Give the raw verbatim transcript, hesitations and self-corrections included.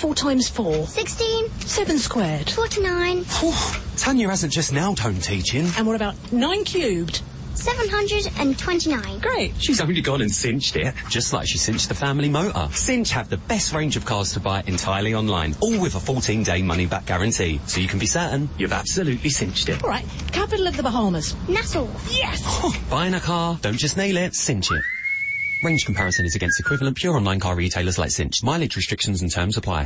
four times four? Sixteen. Seven squared? Forty-nine. Tanya hasn't just nailed home teaching. And what about nine cubed? Seven hundred and twenty-nine. Great. She's only gone and cinched it, just like she cinched the family motor. Cinch have the best range of cars to buy entirely online, all with a fourteen-day money-back guarantee, so you can be certain you've absolutely cinched it. All right, capital of the Bahamas. Nassau. Yes! Buying a car, don't just nail it, cinch it. Range comparison is against equivalent pure online car retailers like Cinch. Mileage restrictions and terms apply.